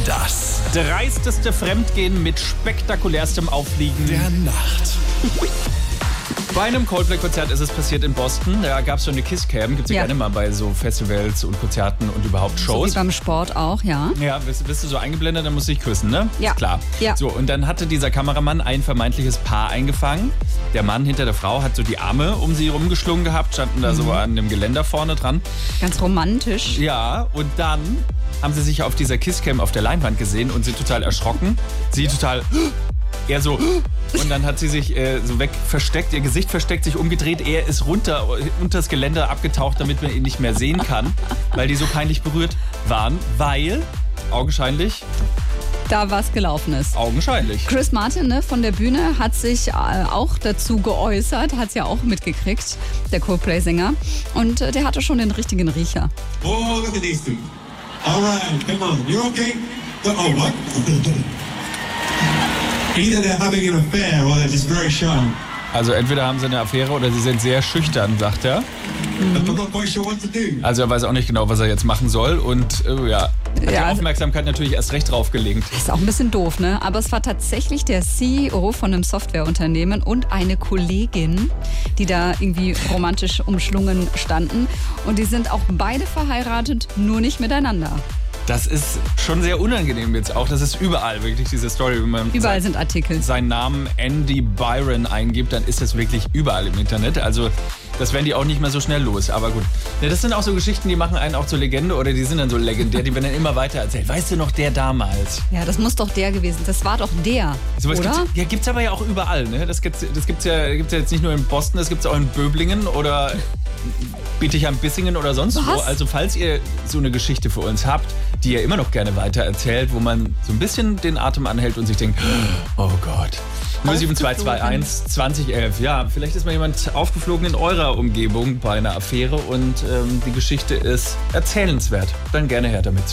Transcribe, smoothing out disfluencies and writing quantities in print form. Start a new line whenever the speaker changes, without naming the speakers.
Das
Dreisteste Fremdgehen mit spektakulärstem Aufliegen
der Nacht.
Bei einem Coldplay-Konzert ist es passiert in Boston. Da gab es schon eine Kisscam. Gibt es ja gerne mal bei so Festivals und Konzerten und überhaupt Shows.
So wie beim Sport auch, ja.
Ja, bist du so eingeblendet, dann musst du dich küssen, ne?
Ja.
Ist klar.
Ja.
So, und dann hatte dieser Kameramann ein vermeintliches Paar eingefangen. Der Mann hinter der Frau hat so die Arme um sie rumgeschlungen gehabt, standen da so an dem Geländer vorne dran.
Ganz romantisch.
Ja, und dann haben sie sich auf dieser Kisscam auf der Leinwand gesehen und sind total erschrocken. Sie total... Er so, und dann hat sie sich so weg versteckt, ihr Gesicht versteckt, sich umgedreht. Er ist unter das Geländer abgetaucht, damit man ihn nicht mehr sehen kann, weil die so peinlich berührt waren, weil, augenscheinlich,
Da was gelaufen ist.
augenscheinlich.
Chris Martin, ne, von der Bühne hat sich auch dazu geäußert, hat es ja auch mitgekriegt, der Coldplay-Sänger. Und der hatte schon den richtigen Riecher.
Oh, look at these two. All right, come on. You okay? Oh, what? Either they're having an affair or they're just very shy.
Also entweder haben sie eine Affäre oder sie sind sehr schüchtern, sagt er.
I'm not quite sure what to do.
Also er weiß auch nicht genau, was er jetzt machen soll und hat die
Ja,
Aufmerksamkeit natürlich erst recht draufgelegt.
ist auch ein bisschen doof, ne? Aber es war tatsächlich der CEO von einem Softwareunternehmen und eine Kollegin, die da irgendwie romantisch umschlungen standen. Und die sind auch beide verheiratet, nur nicht miteinander.
Das ist schon sehr unangenehm jetzt auch. Das ist überall wirklich diese Story. Wenn man
Überall sind Artikel.
seinen Namen Andy Byron eingibt, dann ist das wirklich überall im Internet. Also das werden die auch nicht mehr so schnell los. Aber gut. Ja, das sind auch so Geschichten, die machen einen auch zur Legende oder die sind dann so legendär, die werden dann immer weiter erzählt. Weißt du noch, der damals?
Ja, das muss doch der gewesen. Das war doch der,
Sowas
oder?
gibt's aber ja auch überall. Ne? Das gibt's ja jetzt nicht nur in Boston, das gibt's auch in Böblingen oder Bietigheim-Bissingen oder sonst wo.
Was?
Also falls ihr so eine Geschichte für uns habt, die ihr immer noch gerne weiter erzählt, wo man so ein bisschen den Atem anhält und sich denkt, oh Gott. 07221 2011. Ja, vielleicht ist mal jemand aufgeflogen in eurer Umgebung bei einer Affäre und die Geschichte ist erzählenswert. Dann gerne her damit.